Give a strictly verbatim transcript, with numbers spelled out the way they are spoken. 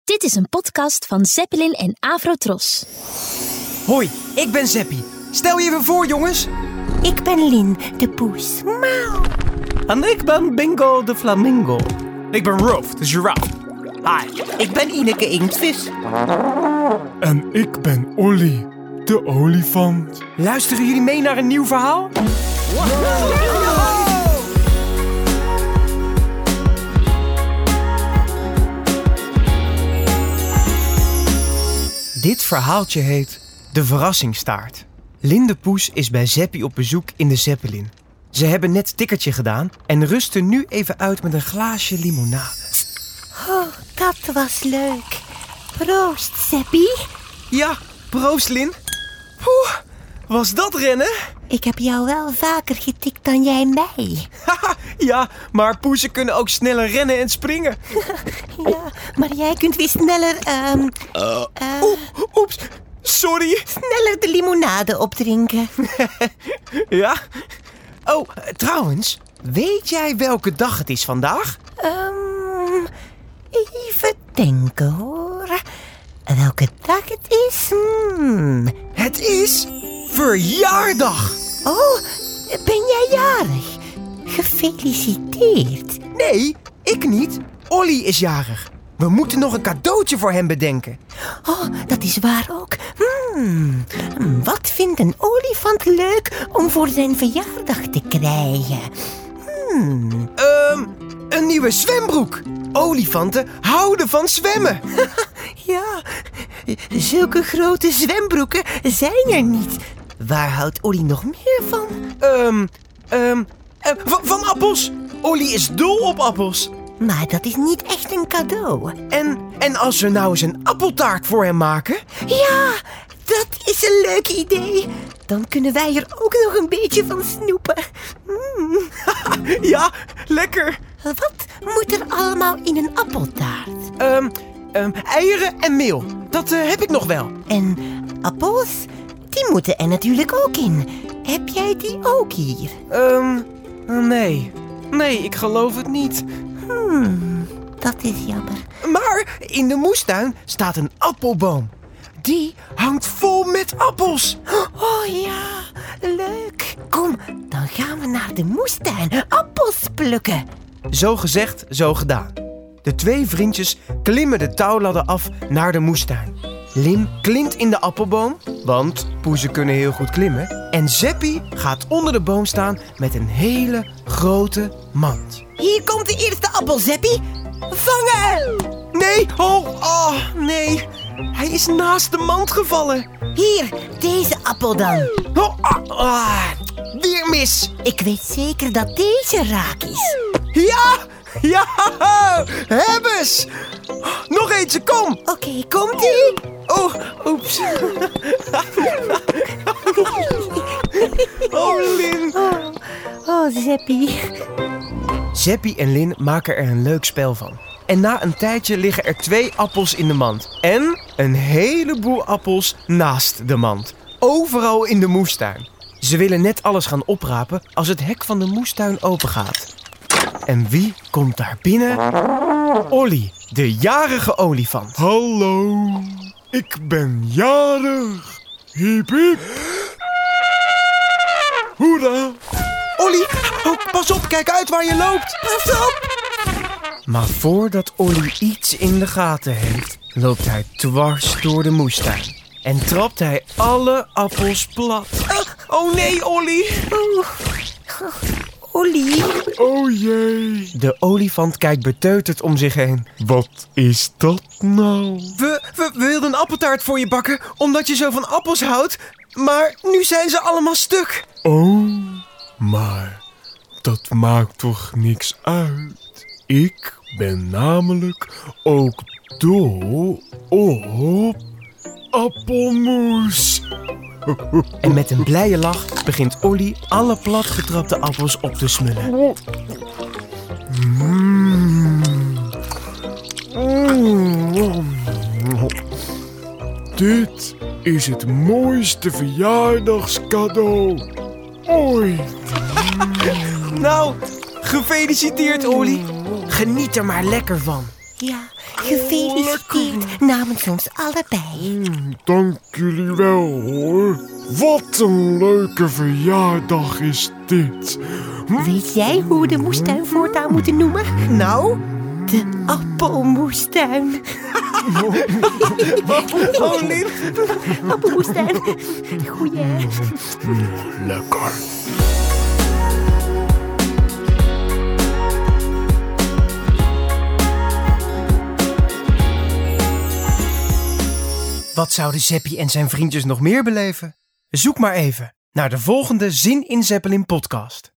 Dit is een podcast van Zeppelin en Avrotros. Hoi, ik ben Zeppie. Stel je even voor, jongens. Ik ben Lin, de poes. Miauw. En ik ben Bingo, de flamingo. Ik ben Rolf, de giraffe. Hi, ik ben Ineke Inktvis. En ik ben Olly, de olifant. Luisteren jullie mee naar een nieuw verhaal? Dit verhaaltje heet De Verrassingstaart. Lin de poes is bij Zeppie op bezoek in de Zeppelin. Ze hebben net tikkertje gedaan en rusten nu even uit met een glaasje limonade. Oh, dat was leuk. Proost, Zeppie. Ja, proost Lin. Oeh, was dat rennen? Ik heb jou wel vaker getikt dan jij mij. Haha, ja, maar poezen kunnen ook sneller rennen en springen. Ja, maar jij kunt weer sneller, ehm Uh, uh, Oeh, oeps, sorry. sneller de limonade opdrinken. Ja? Oh, uh, trouwens, weet jij welke dag het is vandaag? Um, even denken hoor. Welke dag het is? Hmm. Het is verjaardag. Oh, ben jij jarig? Gefeliciteerd. Nee, ik niet. Olly is jarig. We moeten nog een cadeautje voor hem bedenken. Oh, dat is waar ook. Hmm. Wat vindt een olifant leuk om voor zijn verjaardag te krijgen? Hmm. Ehm, een nieuwe zwembroek. Olifanten houden van zwemmen. Ja, zulke grote zwembroeken zijn er niet. Waar houdt Olly nog meer van? Ehm, ehm, eh, van, van appels. Olly is dol op appels. Maar dat is niet echt een cadeau. En, en als we nou eens een appeltaart voor hem maken? Ja, dat is een leuk idee. Dan kunnen wij er ook nog een beetje van snoepen. Mm. Ja, lekker. Wat moet er allemaal in een appeltaart? Ehm, ehm, eieren en meel. Dat eh, heb ik nog wel. En appels? Die moeten er natuurlijk ook in. Heb jij die ook hier? Ehm, nee. Nee, ik geloof het niet. Hmm, dat is jammer. Maar in de moestuin staat een appelboom. Die hangt vol met appels. Oh ja, leuk. Kom, dan gaan we naar de moestuin appels plukken. Zo gezegd, zo gedaan. De twee vriendjes klimmen de touwladder af naar de moestuin. Lin klimt in de appelboom, want poezen kunnen heel goed klimmen. En Zeppie gaat onder de boom staan met een hele grote mand. Hier komt de eerste appel, Zeppie. Vangen! Nee, oh, oh, nee. Hij is naast de mand gevallen. Hier, deze appel dan. Oh, ah, ah, weer mis. Ik weet zeker dat deze raak is. Ja, ja, hebbes. Nog eentje, kom. Oké, okay, komt-ie. Oh, oeps. Oh, Lin. Oh, oh, Zeppie. Zeppie en Lin maken er een leuk spel van. En na een tijdje liggen er twee appels in de mand. En een heleboel appels naast de mand. Overal in de moestuin. Ze willen net alles gaan oprapen als het hek van de moestuin opengaat. En wie komt daar binnen? Olly, de jarige olifant. Hallo, ik ben jarig. Hiep hiep. Hoera. Olly, oh, pas op, kijk uit waar je loopt. Pas op. Maar voordat Olly iets in de gaten heeft, loopt hij dwars door de moestuin. En trapt hij alle appels plat. Oh nee, Olly. Oh. Olly. Oh jee. De olifant kijkt beteuterd om zich heen. Wat is dat nou? We, we, we wilden een appeltaart voor je bakken, omdat je zo van appels houdt. Maar nu zijn ze allemaal stuk. Oh, maar dat maakt toch niks uit? Ik ben namelijk ook dol op appelmoes. En met een blije lach begint Olly alle platgetrapte appels op te smullen. Mm. Mm. Dit is het mooiste verjaardagscadeau ooit. Nou, gefeliciteerd Olly. Geniet er maar lekker van. Ja, Gefeliciteerd namens ons allebei. Dank jullie wel, hoor. Wat een leuke verjaardag is dit. Weet jij hoe we de moestuin voortaan moeten noemen? Nou? De appelmoestuin. Oh, Lin. Appelmoestuin. Goeie, hè? Lekker. Wat zouden Zeppie en zijn vriendjes nog meer beleven? Zoek maar even naar de volgende Zin in Zeppelin podcast.